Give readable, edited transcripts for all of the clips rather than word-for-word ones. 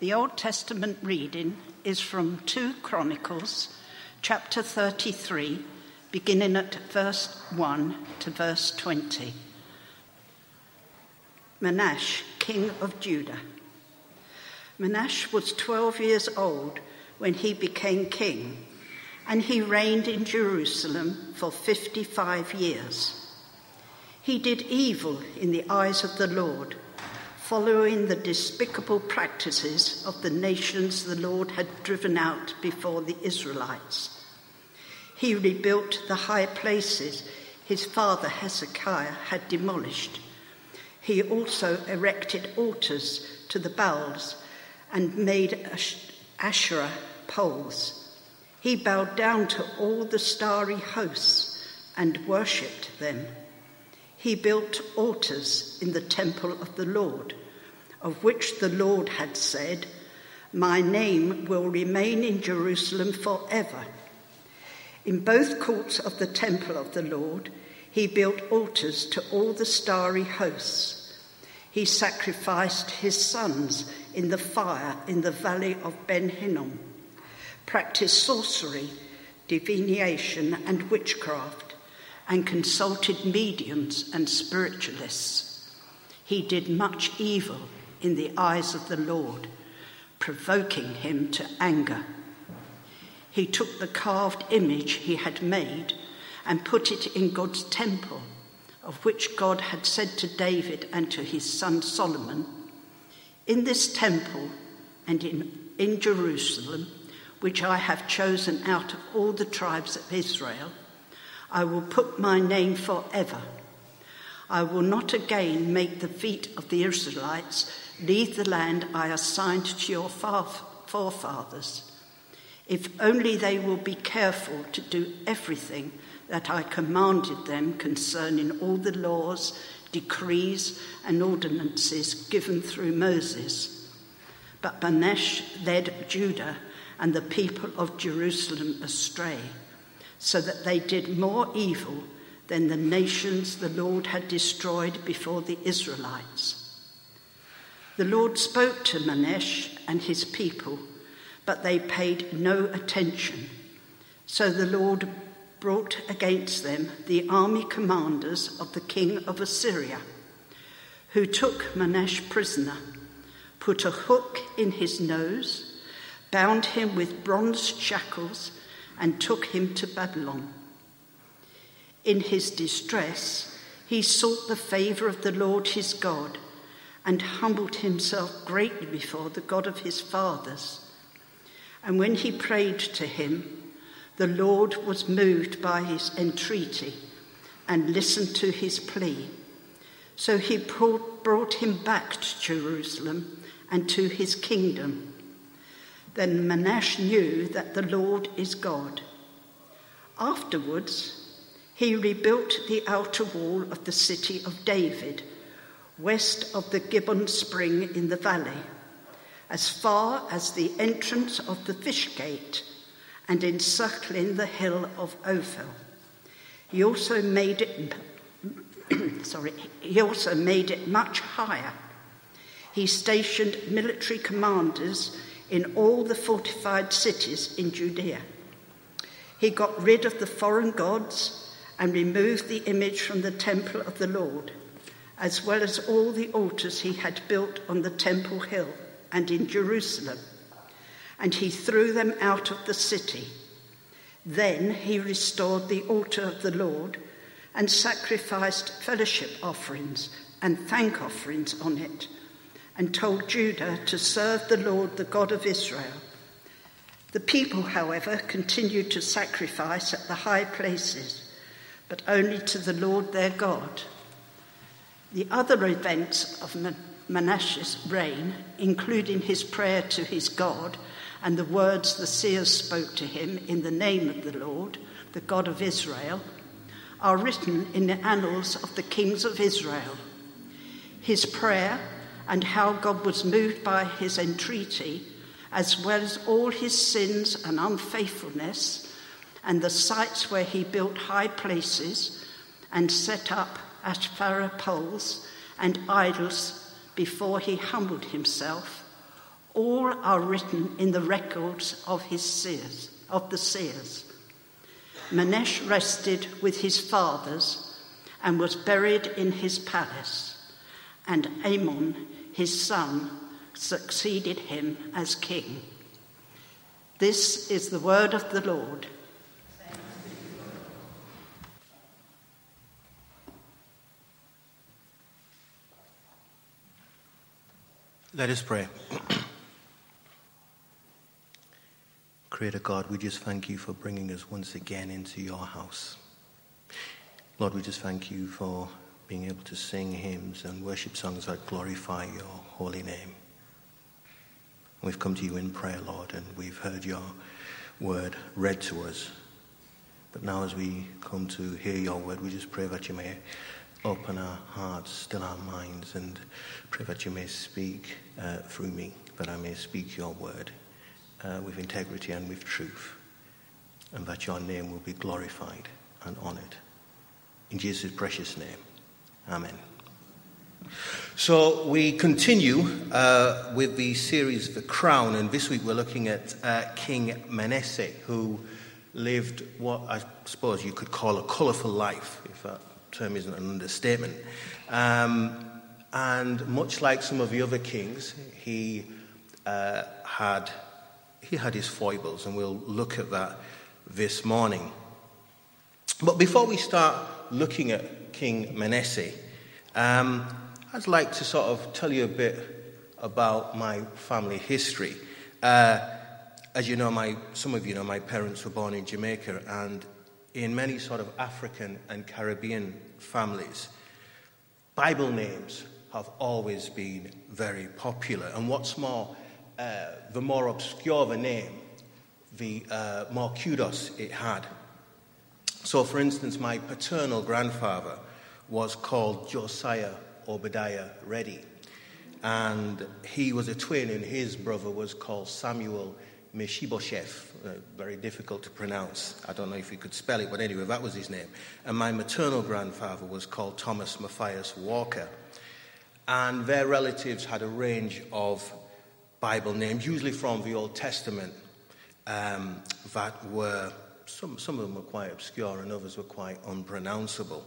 The Old Testament reading is from 2 Chronicles, chapter 33, beginning at verse 1 to verse 20. Manasseh, king of Judah. Manasseh was 12 years old when he became king, and he reigned in Jerusalem for 55 years. He did evil in the eyes of the Lord, following the despicable practices of the nations the Lord had driven out before the Israelites. He rebuilt the high places his father Hezekiah had demolished. He also erected altars to the Baals and made Asherah poles. He bowed down to all the starry hosts and worshipped them. He built altars in the temple of the Lord, of which the Lord had said, "My name will remain in Jerusalem forever." In both courts of the temple of the Lord, he built altars to all the starry hosts. He sacrificed his sons in the fire in the valley of Ben Hinnom, practiced sorcery, divination, and witchcraft, and consulted mediums and spiritualists. He did much evil in the eyes of the Lord, provoking him to anger. He took the carved image he had made and put it in God's temple, of which God had said to David and to his son Solomon, "In this temple and in Jerusalem, which I have chosen out of all the tribes of Israel, I will put my name forever. I will not again make the feet of the Israelites leave the land I assigned to your forefathers, if only they will be careful to do everything that I commanded them concerning all the laws, decrees, and ordinances given through Moses." But Manasseh led Judah and the people of Jerusalem astray, so that they did more evil than the nations the Lord had destroyed before the Israelites. The Lord spoke to Manasseh and his people, but they paid no attention. So the Lord brought against them the army commanders of the king of Assyria, who took Manasseh prisoner, put a hook in his nose, bound him with bronze shackles, and took him to Babylon. In his distress, he sought the favor of the Lord his God and humbled himself greatly before the God of his fathers. And when he prayed to him, the Lord was moved by his entreaty and listened to his plea. So he brought him back to Jerusalem and to his kingdom. Then Manasseh knew that the Lord is God. Afterwards, he rebuilt the outer wall of the city of David, west of the Gibbon spring in the valley, as far as the entrance of the fish gate, and encircling the hill of Ophel. He also made it much higher. He stationed military commanders in all the fortified cities in Judea. He got rid of the foreign gods and removed the image from the temple of the Lord, as well as all the altars he had built on the temple hill and in Jerusalem, and he threw them out of the city. Then he restored the altar of the Lord and sacrificed fellowship offerings and thank offerings on it, and told Judah to serve the Lord, the God of Israel. The people, however, continued to sacrifice at the high places, but only to the Lord their God. The other events of Manasseh's reign, including his prayer to his God and the words the seers spoke to him in the name of the Lord, the God of Israel, are written in the annals of the kings of Israel. His prayer and how God was moved by his entreaty, as well as all his sins and unfaithfulness, and the sites where he built high places and set up Asherah poles and idols before he humbled himself, All are written in the records of the seers. Manasseh rested with his fathers and was buried in his palace, and Amon, his son, succeeded him as king. This is the word of the Lord. Let us pray. Creator God, we just thank you for bringing us once again into your house. Lord, we just thank you for being able to sing hymns and worship songs that glorify your holy name. We've come to you in prayer, Lord, and we've heard your word read to us. But now as we come to hear your word, we just pray that you may open our hearts, still our minds, and pray that you may speak through me, that I may speak your word with integrity and with truth, and that your name will be glorified and honored. In Jesus' precious name, amen. So we continue with the series The Crown, and this week we're looking at King Manasseh, who lived what I suppose you could call a colourful life, if that term isn't an understatement. And much like some of the other kings, he had his foibles, and we'll look at that this morning. But before we start looking at King Manasseh, I'd like to sort of tell you a bit about my family history. As you know, some of you know, my parents were born in Jamaica, and in many sort of African and Caribbean families, Bible names have always been very popular. And what's more, the more obscure the name, the more kudos it had. So, for instance, my paternal grandfather was called Josiah Obadiah Reddy, and he was a twin, and his brother was called Samuel Mephibosheth. Very difficult to pronounce. I don't know if you could spell it, but anyway, that was his name. And my maternal grandfather was called Thomas Matthias Walker. And their relatives had a range of Bible names, usually from the Old Testament, that were, some of them were quite obscure and others were quite unpronounceable.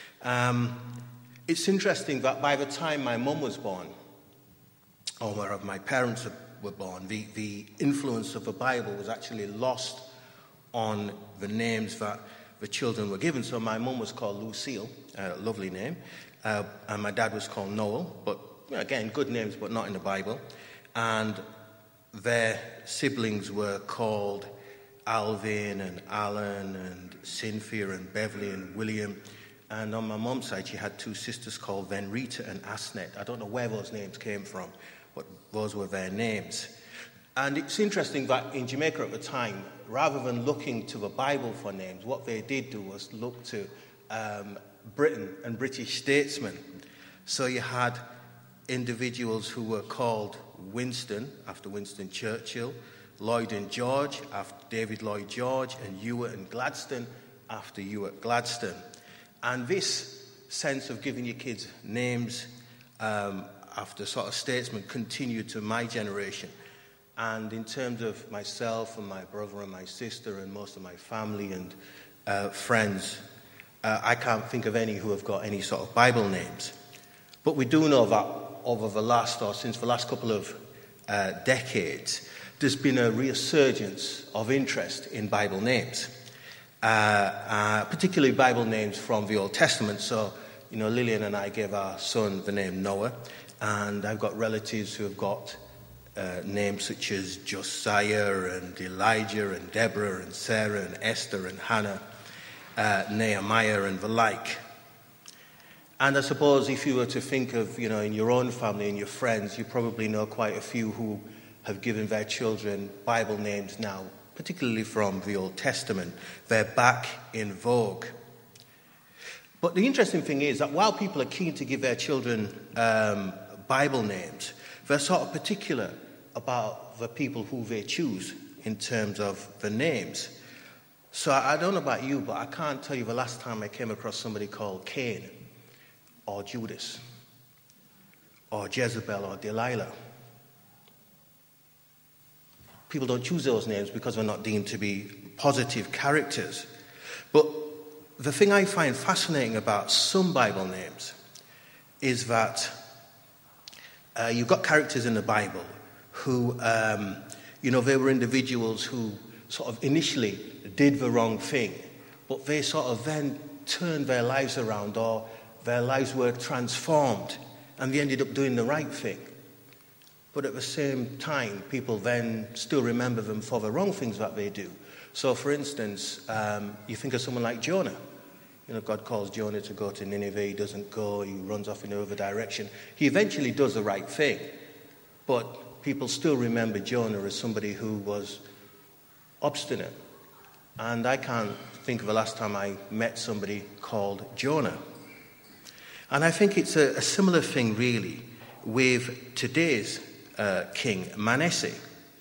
It's interesting that by the time my mum was born, or where my parents were born, the influence of the Bible was actually lost on the names that the children were given. So my mum was called Lucille, a lovely name, and my dad was called Noel, but again, good names, but not in the Bible. And their siblings were called Alvin and Alan and Cynthia and Beverly and William. And on my mum's side, she had two sisters called Venrita and Asnet. I don't know where those names came from, but those were their names. And it's interesting that in Jamaica at the time, rather than looking to the Bible for names, what they did do was look to Britain and British statesmen. So you had individuals who were called Winston, after Winston Churchill, Lloyd and George, after David Lloyd George, and Ewart and Gladstone, after Ewart Gladstone. And this sense of giving your kids names after sort of statesmen continued to my generation. And in terms of myself and my brother and my sister and most of my family and friends, I can't think of any who have got any sort of Bible names. But we do know that over the last, or since the last couple of decades, there's been a resurgence of interest in Bible names, particularly Bible names from the Old Testament. So, you know, Lillian and I gave our son the name Noah, and I've got relatives who have got names such as Josiah and Elijah and Deborah and Sarah and Esther and Hannah, Nehemiah and the like. And I suppose if you were to think of, you know, in your own family and your friends, you probably know quite a few who have given their children Bible names now, particularly from the Old Testament. They're back in vogue. But the interesting thing is that while people are keen to give their children Bible names, they're sort of particular about the people who they choose in terms of the names. So I don't know about you, but I can't tell you the last time I came across somebody called Cain, or Judas, or Jezebel, or Delilah. people don't choose those names because they're not deemed to be positive characters. But the thing I find fascinating about some Bible names is that you've got characters in the Bible who, they were individuals who sort of initially did the wrong thing, but they sort of then turned their lives around, or their lives were transformed, and they ended up doing the right thing. But at the same time, people then still remember them for the wrong things that they do. So, for instance, you think of someone like Jonah. God calls Jonah to go to Nineveh. He doesn't go. He runs off in another direction. He eventually does the right thing. But people still remember Jonah as somebody who was obstinate. And I can't think of the last time I met somebody called Jonah. And I think it's a similar thing, really, with today's king, Manasseh.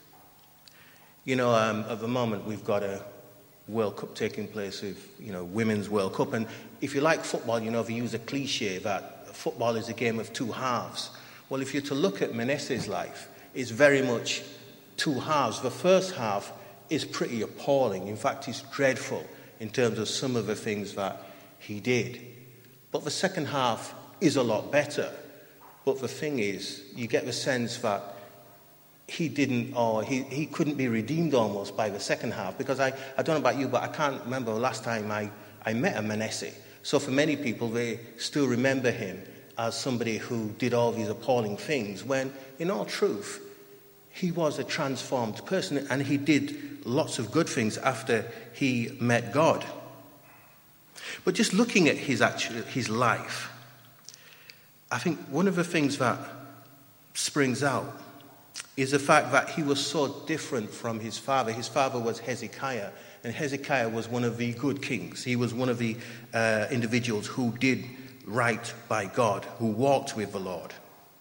At the moment, we've got a World Cup taking place with, Women's World Cup. And if you like football, they use a cliche that football is a game of two halves. Well, if you're to look at Manasseh's life, it's very much two halves. The first half is pretty appalling. In fact, it's dreadful in terms of some of the things that he did. But the second half is a lot better. But the thing is, you get the sense that he couldn't be redeemed almost by the second half, because I don't know about you, but I can't remember the last time I met a Manasseh. So for many people, they still remember him as somebody who did all these appalling things, when in all truth, he was a transformed person, and he did lots of good things after he met God. But just looking at his life, I think one of the things that springs out is the fact that he was so different from his father. His father was Hezekiah, and Hezekiah was one of the good kings. He was one of the individuals who did right by God, who walked with the Lord.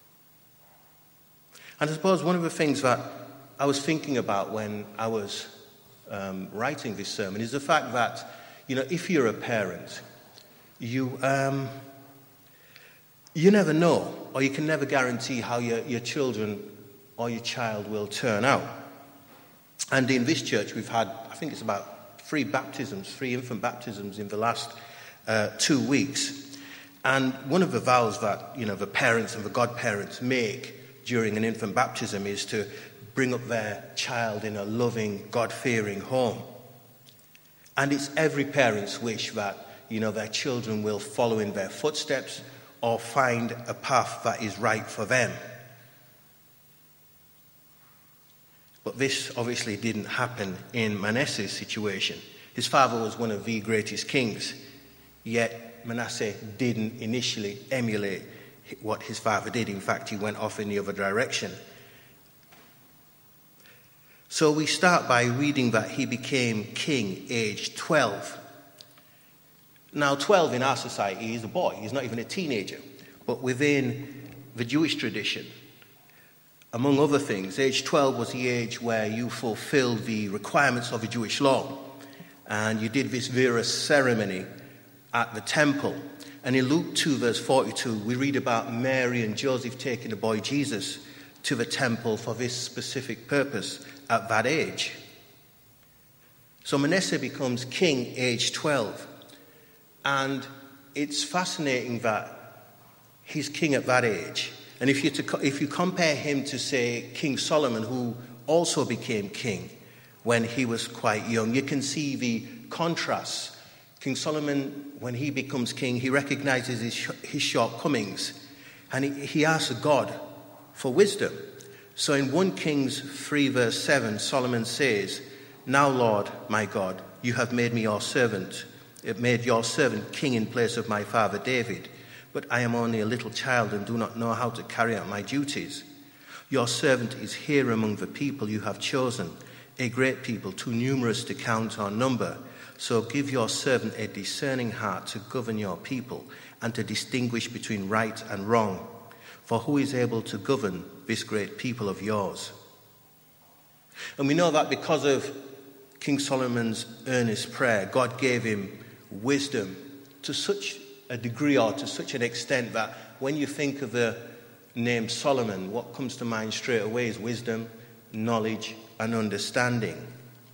And I suppose one of the things that I was thinking about when I was writing this sermon is the fact that, if you're a parent, you never know, or you can never guarantee how your children or your child will turn out. And in this church, we've had, I think it's about 3 infant baptisms in the last 2 weeks. And one of the vows that, the parents and the godparents make during an infant baptism is to bring up their child in a loving, God-fearing home. And it's every parent's wish that, their children will follow in their footsteps or find a path that is right for them. But this obviously didn't happen in Manasseh's situation. His father was one of the greatest kings, yet Manasseh didn't initially emulate what his father did. In fact, he went off in the other direction. So we start by reading that he became king aged 12. Now, 12 in our society is a boy. He's not even a teenager. But within the Jewish tradition, among other things, age 12 was the age where you fulfilled the requirements of the Jewish law. And you did this various ceremony at the temple. And in Luke 2, verse 42, we read about Mary and Joseph taking the boy Jesus to the temple for this specific purpose at that age. So Manasseh becomes king age 12. And it's fascinating that he's king at that age. And if you compare him to, say, King Solomon, who also became king when he was quite young, you can see the contrasts. King Solomon, when he becomes king, he recognizes his shortcomings, and he asks God for wisdom. So in 1 Kings 3, verse 7, Solomon says, "Now, Lord, my God, you have made me your servant. It made your servant king in place of my father David. But I am only a little child and do not know how to carry out my duties. Your servant is here among the people you have chosen, a great people, too numerous to count or number. So give your servant a discerning heart to govern your people and to distinguish between right and wrong. For who is able to govern this great people of yours?" And we know that because of King Solomon's earnest prayer, God gave him wisdom to such a degree or to such an extent that when you think of the name Solomon, what comes to mind straight away is wisdom knowledge and understanding.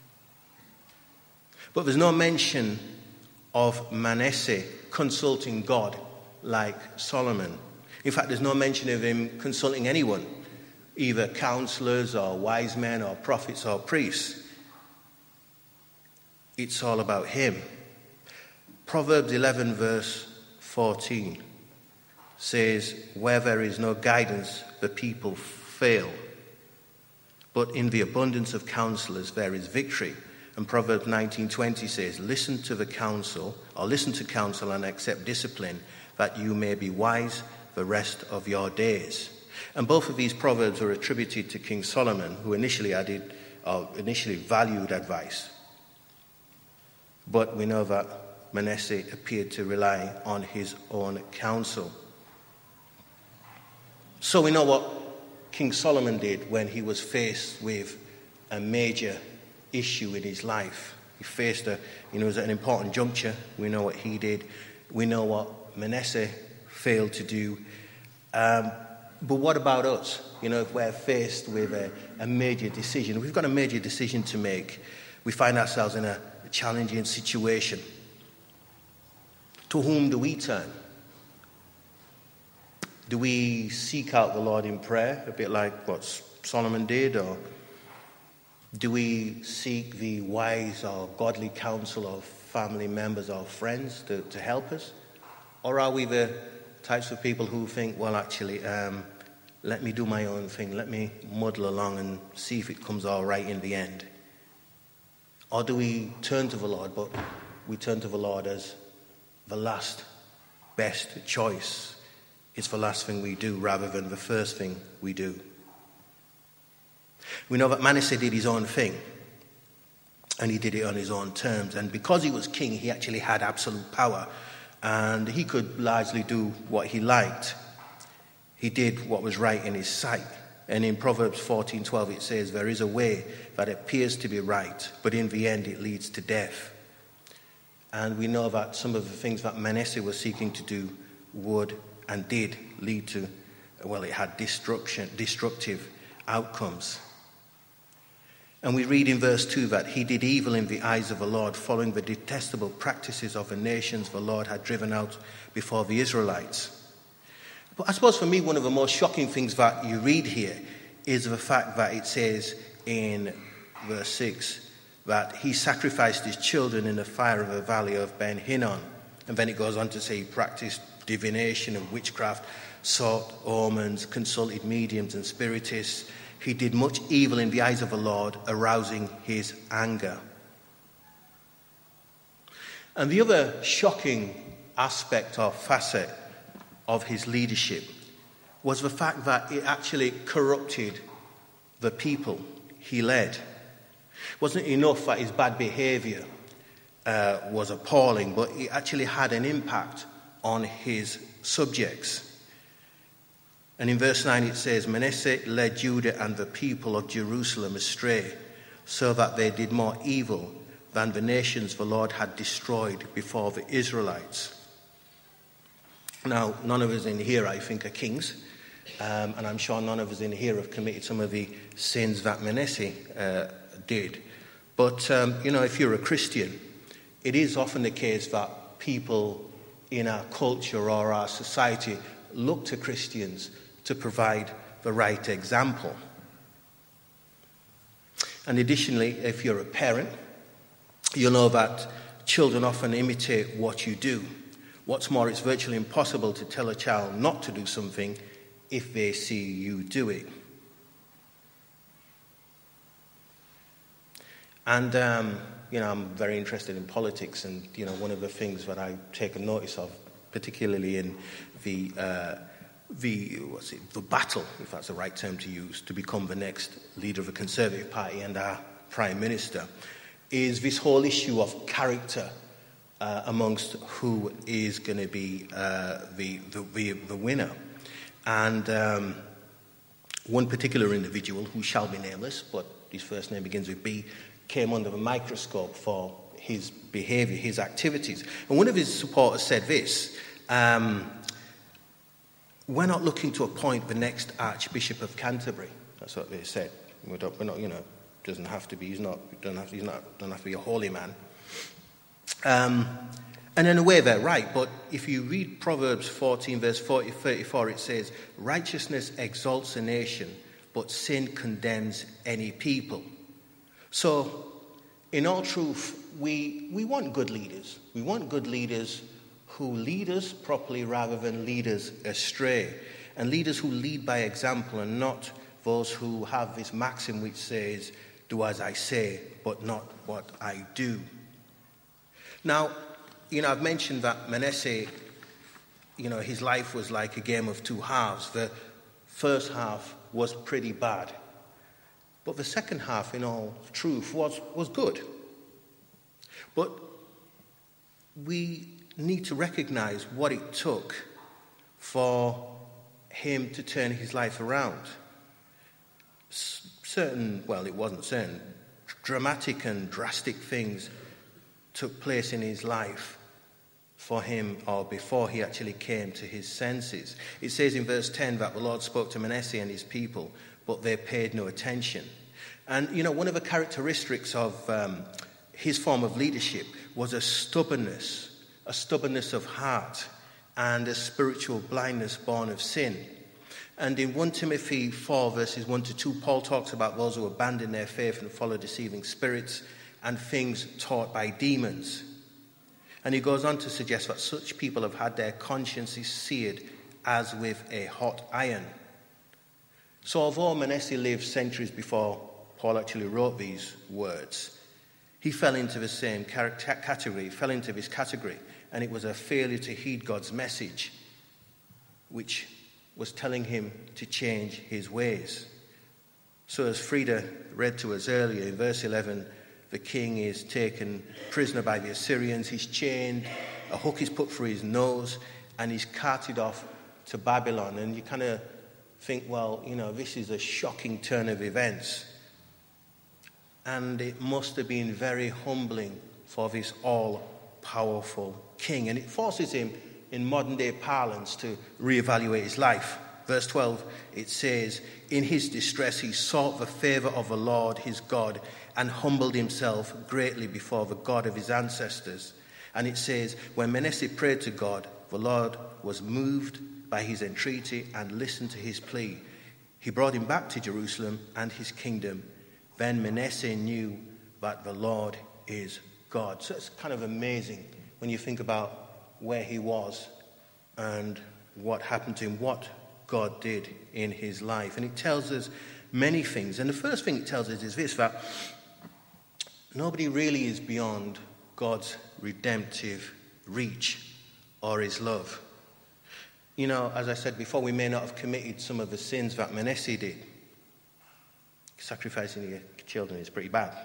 But there's no mention of Manasseh consulting God like Solomon. In fact, there's no mention of him consulting anyone, either counselors or wise men or prophets or priests. It's all about him. Proverbs 11 verse 14 says, "Where there is no guidance, the people fail. But in the abundance of counselors there is victory." And Proverbs 19:20 says, listen to counsel and accept discipline, that you may be wise the rest of your days. And both of these proverbs are attributed to King Solomon, who initially valued advice. But we know that Manasseh appeared to rely on his own counsel. So we know what King Solomon did when he was faced with a major issue in his life. He faced it was at an important juncture. We know what he did. We know what Manasseh failed to do. But what about us? If we're faced with a major decision, we've got a major decision to make. We find ourselves in a challenging situation. To whom do we turn? Do we seek out the Lord in prayer, a bit like what Solomon did, or do we seek the wise or godly counsel of family members or friends to help us? Or are we the types of people who think, well, actually, let me do my own thing, let me muddle along and see if it comes all right in the end? Or do we turn to the Lord, but we turn to the Lord as the last best choice? It's the last thing we do rather than the first thing we do. We know that Manasseh did his own thing, and he did it on his own terms. And because he was king, he actually had absolute power, and he could largely do what he liked. He did what was right in his sight. And in Proverbs 14:12 it says, "There is a way that appears to be right, but in the end it leads to death." And we know that some of the things that Manasseh was seeking to do would and did lead to, it had destructive outcomes. And we read in verse 2 that he did evil in the eyes of the Lord, following the detestable practices of the nations the Lord had driven out before the Israelites. But I suppose for me, one of the most shocking things that you read here is the fact that it says in verse 6 that he sacrificed his children in the fire of the valley of Ben Hinnom. And then it goes on to say he practiced divination and witchcraft, sought omens, consulted mediums and spiritists. He did much evil in the eyes of the Lord, arousing his anger. And the other shocking aspect or facet of his leadership was the fact that it actually corrupted the people he led. It wasn't enough that his bad behavior was appalling, but it actually had an impact on his subjects. And in verse 9 it says, Manasseh led Judah and the people of Jerusalem astray, so that they did more evil than the nations the Lord had destroyed before the Israelites. Now, none of us in here, I think, are kings, and I'm sure none of us in here have committed some of the sins that Manasseh did. But, if you're a Christian, it is often the case that people in our culture or our society look to Christians to provide the right example. And additionally, if you're a parent, you'll know that children often imitate what you do. What's more, it's virtually impossible to tell a child not to do something if they see you do it. And, I'm very interested in politics, and, one of the things that I take a notice of, particularly in the battle, if that's the right term to use, to become the next leader of the Conservative Party and our Prime Minister, is this whole issue of character amongst who is going to be the winner. And one particular individual, who shall be nameless, but his first name begins with B, came under the microscope for his behaviour, his activities. And one of his supporters said this, we're not looking to appoint the next Archbishop of Canterbury. That's what they said. We're not, doesn't have to be. Don't have to be a holy man. And in a way, they're right. But if you read Proverbs 14, verse 34, it says, "Righteousness exalts a nation, but sin condemns any people." So, in all truth, we want good leaders. We want good leaders who lead us properly rather than lead us astray. And leaders who lead by example and not those who have this maxim which says, "Do as I say, but not what I do." Now, I've mentioned that Manasseh, his life was like a game of two halves. The first half was pretty bad. But the second half, in all truth, was good. But we need to recognize what it took for him to turn his life around. Dramatic and drastic things took place in his life for him, or before he actually came to his senses. It says in verse 10 that the Lord spoke to Manasseh and his people, but they paid no attention. And, one of the characteristics of his form of leadership was a stubbornness of heart, and a spiritual blindness born of sin. And in 1 Timothy 4, verses 1 to 2, Paul talks about those who abandon their faith and follow deceiving spirits and things taught by demons. And he goes on to suggest that such people have had their consciences seared as with a hot iron. So although Manasseh lived centuries before Paul actually wrote these words, he fell into the same category, and it was a failure to heed God's message, which was telling him to change his ways. So as Frida read to us earlier, in verse 11, the king is taken prisoner by the Assyrians. He's chained, a hook is put through his nose, and he's carted off to Babylon. And you kind of think, well, this is a shocking turn of events. And it must have been very humbling for this all-powerful king. And it forces him, in modern-day parlance, to reevaluate his life. Verse 12, it says, "In his distress he sought the favor of the Lord his God and humbled himself greatly before the God of his ancestors." And it says, "When Manasseh prayed to God, the Lord was moved by his entreaty and listened to his plea. He brought him back to Jerusalem and his kingdom. Then Manasseh knew that the Lord is God." So it's kind of amazing when you think about where he was and what happened to him, what God did in his life. And it tells us many things. And the first thing it tells us is this, that nobody really is beyond God's redemptive reach or his love. As I said before, we may not have committed some of the sins that Manasseh did. Sacrificing your children is pretty bad.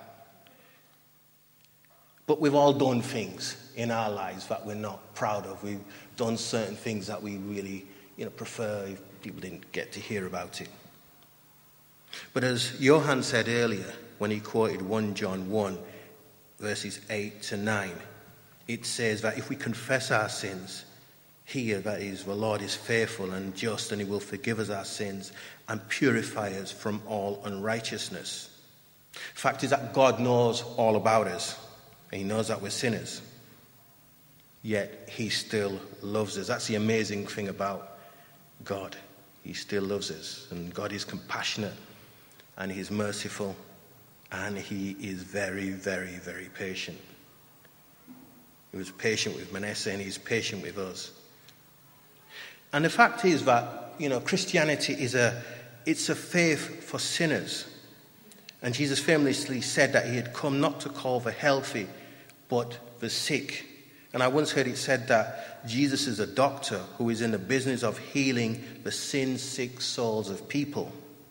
But we've all done things in our lives that we're not proud of. We've done certain things that we really, prefer if people didn't get to hear about it. But as Johann said earlier, when he quoted 1 John 1, verses 8 to 9, it says that if we confess our sins, that is, the Lord is faithful and just, and he will forgive us our sins and purify us from all unrighteousness. Fact is that God knows all about us. He knows that we're sinners. Yet he still loves us. That's the amazing thing about God. He still loves us. And God is compassionate and he's merciful and he is very, very, very patient. He was patient with Manasseh and he's patient with us. And the fact is that, Christianity it's a faith for sinners. And Jesus famously said that he had come not to call the healthy, but the sick. And I once heard it said that Jesus is a doctor who is in the business of healing the sin-sick souls of people.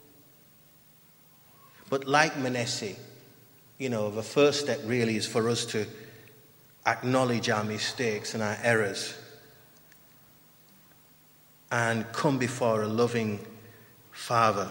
But like Manasseh, the first step really is for us to acknowledge our mistakes and our errors and come before a loving Father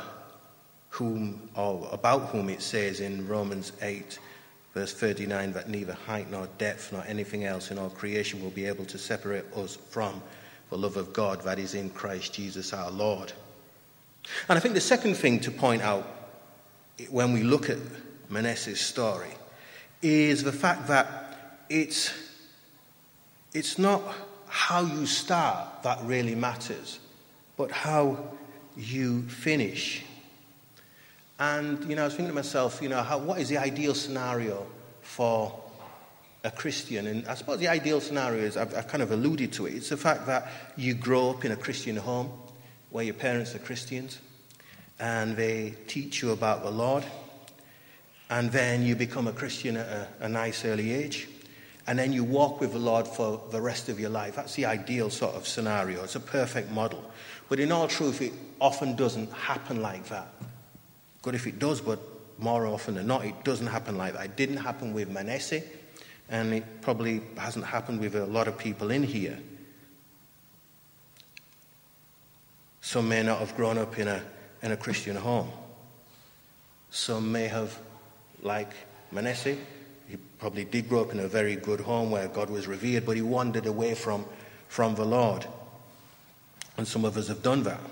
about whom it says in Romans 8, verse 39, that neither height nor depth nor anything else in all creation will be able to separate us from the love of God that is in Christ Jesus our Lord. And I think the second thing to point out when we look at Manasseh's story is the fact that it's not how you start that really matters, but how you finish. And, I was thinking to myself, what is the ideal scenario for a Christian? And I suppose the ideal scenario is, I've kind of alluded to it, it's the fact that you grow up in a Christian home where your parents are Christians and they teach you about the Lord, and then you become a Christian at a nice early age, and then you walk with the Lord for the rest of your life. That's the ideal sort of scenario. It's a perfect model. But in all truth, it often doesn't happen like that. Good if it does, but more often than not, it doesn't happen like that. It didn't happen with Manasseh, and it probably hasn't happened with a lot of people in here. Some may not have grown up in a Christian home. Some may have, like Manasseh, he probably did grow up in a very good home where God was revered, but he wandered away from the Lord. And some of us have done that.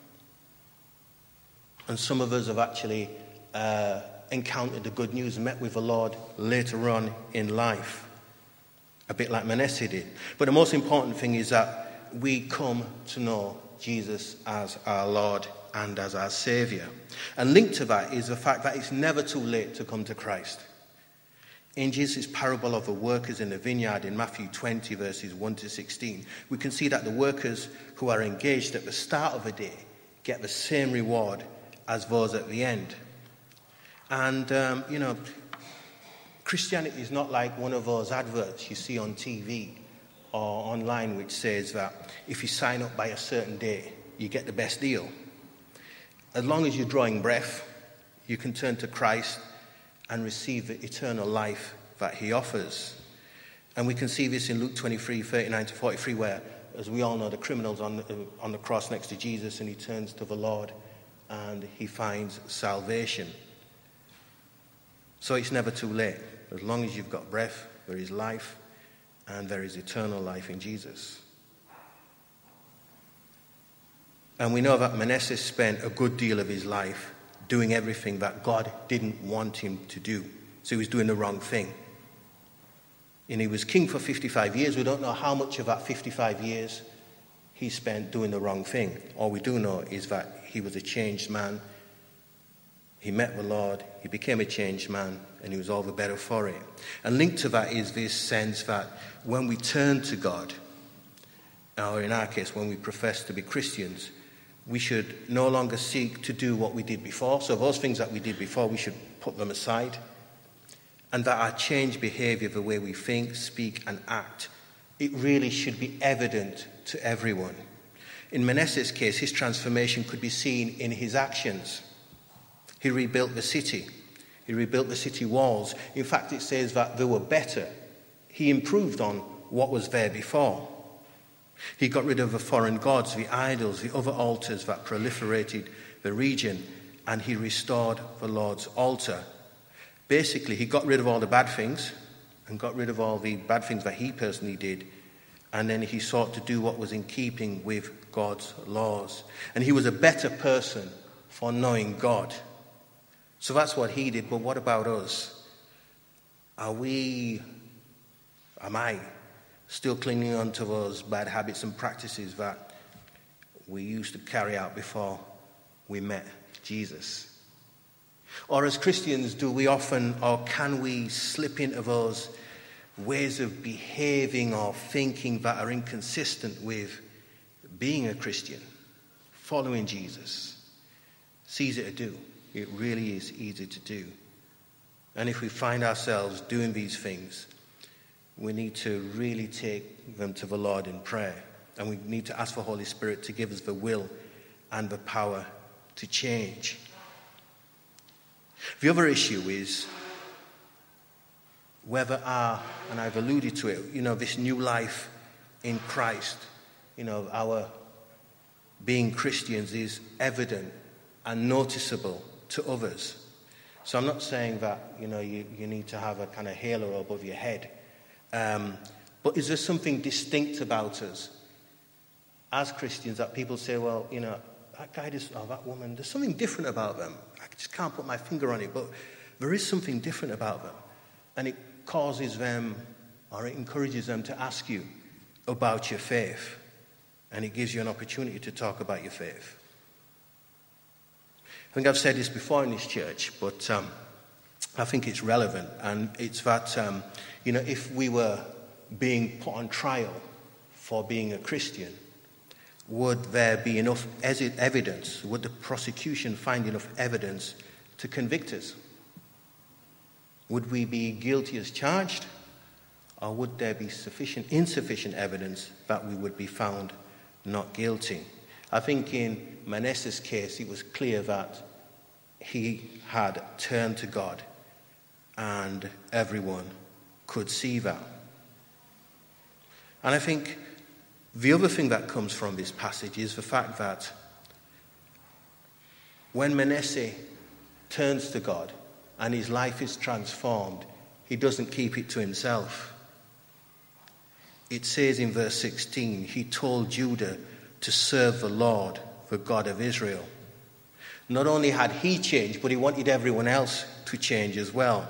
And some of us have actually encountered the good news and met with the Lord later on in life, a bit like Manasseh did. But the most important thing is that we come to know Jesus as our Lord and as our Saviour. And linked to that is the fact that it's never too late to come to Christ. In Jesus' parable of the workers in the vineyard in Matthew 20, verses 1 to 16, we can see that the workers who are engaged at the start of a day get the same reward as those at the end. And, Christianity is not like one of those adverts you see on TV or online which says that if you sign up by a certain day, you get the best deal. As long as you're drawing breath, you can turn to Christ and receive the eternal life that he offers. And we can see this in Luke 23, 39 to 43, where, as we all know, the criminal's on the cross next to Jesus, and he turns to the Lord and he finds salvation. So it's never too late. As long as you've got breath, there is life, and there is eternal life in Jesus. And we know that Manasseh spent a good deal of his life doing everything that God didn't want him to do. So he was doing the wrong thing. And he was king for 55 years. We don't know how much of that 55 years he spent doing the wrong thing. All we do know is that he was a changed man. He met the Lord, he became a changed man, and he was all the better for it. And linked to that is this sense that when we turn to God, or in our case, when we profess to be Christians, we should no longer seek to do what we did before. So those things that we did before, we should put them aside. And that our changed behavior, the way we think, speak, and act, it really should be evident to everyone. In Manasseh's case, his transformation could be seen in his actions. He rebuilt the city. He rebuilt the city walls. In fact, it says that they were better. He improved on what was there before. He got rid of the foreign gods, the idols, the other altars that proliferated the region, and he restored the Lord's altar. Basically, he got rid of all the bad things and got rid of all the bad things that he personally did, and then he sought to do what was in keeping with God's laws. And he was a better person for knowing God. So that's what he did, but what about us? Am I still clinging on to those bad habits and practices that we used to carry out before we met Jesus? Or as Christians, do we often, or can we slip into those ways of behaving or thinking that are inconsistent with being a Christian, following Jesus? It's easy to do. It really is easy to do. And if we find ourselves doing these things, we need to really take them to the Lord in prayer. And we need to ask the Holy Spirit to give us the will and the power to change. The other issue is whether and I've alluded to it, this new life in Christ, our being Christians is evident and noticeable to others. So I'm not saying that, you need to have a kind of halo above your head. But is there something distinct about us as Christians that people say, well, that guy or that woman, there's something different about them. I just can't put my finger on it, but there is something different about them. And it causes them, or it encourages them to ask you about your faith. And it gives you an opportunity to talk about your faith. I think I've said this before in this church, but I think it's relevant. And it's that, if we were being put on trial for being a Christian, would there be enough evidence? Would the prosecution find enough evidence to convict us? Would we be guilty as charged? Or would there be insufficient evidence that we would be found not guilty? I think in Manasseh's case, it was clear that he had turned to God, and everyone could see that. And I think the other thing that comes from this passage is the fact that when Manasseh turns to God and his life is transformed, he doesn't keep it to himself. It says in verse 16, he told Judah to serve the Lord, the God of Israel. Not only had he changed, but he wanted everyone else to change as well.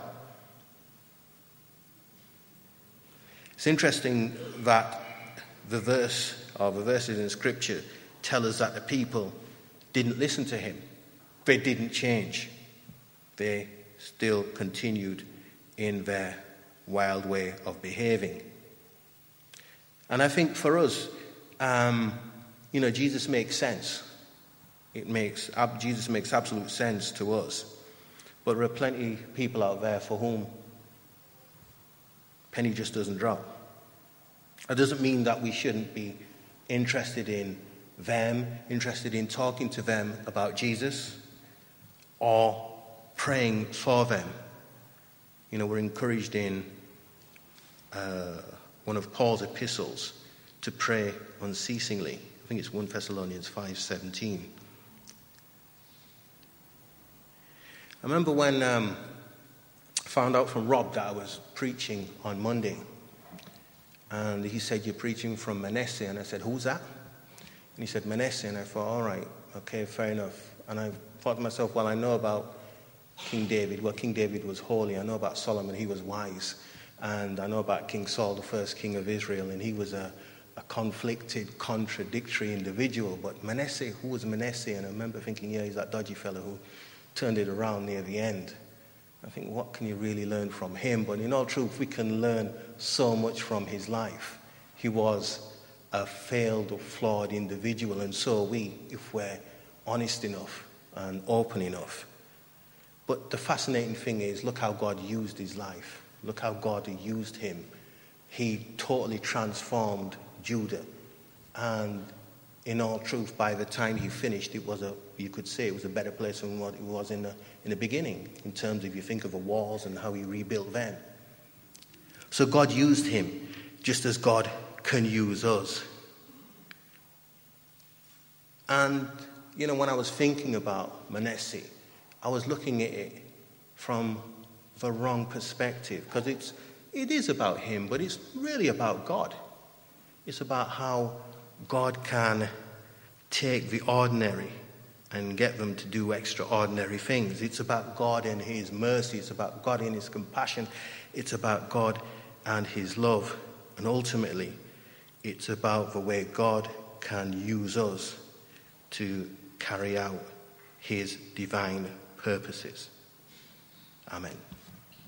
It's interesting that the verses in Scripture tell us that the people didn't listen to him. They didn't change. They still continued in their wild way of behaving. And I think for us, Jesus makes sense. Jesus makes absolute sense to us. But there are plenty of people out there for whom penny just doesn't drop. It doesn't mean that we shouldn't be interested in them, interested in talking to them about Jesus, or praying for them. We're encouraged in one of Paul's epistles to pray unceasingly. I think it's 1 Thessalonians 5:17. I remember when I found out from Rob that I was preaching on Monday. And he said, "You're preaching from Manasseh." And I said, "Who's that?" And he said, "Manasseh." And I thought, all right, okay, fair enough. And I thought to myself, well, I know about King David. Well, King David was holy. I know about Solomon. He was wise. And I know about King Saul, the first king of Israel. And he was a conflicted, contradictory individual. But Manasseh, who was Manasseh? And I remember thinking, yeah, he's that dodgy fellow who turned it around near the end. I think, what can you really learn from him? But in all truth, we can learn so much from his life. He was a failed or flawed individual, and so are we, if we're honest enough and open enough. But the fascinating thing is, look how God used his life. Look how God used him. He totally transformed Judah. And in all truth, by the time he finished, you could say it was a better place than what it was in the beginning, in terms of, you think of the walls and how he rebuilt them. So God used him just as God can use us. And, when I was thinking about Manasseh, I was looking at it from the wrong perspective, because it is about him, but it's really about God. It's about how God can take the ordinary and get them to do extraordinary things. It's about God and his mercy. It's about God and his compassion. It's about God and his love. And ultimately, it's about the way God can use us to carry out his divine purposes. Amen.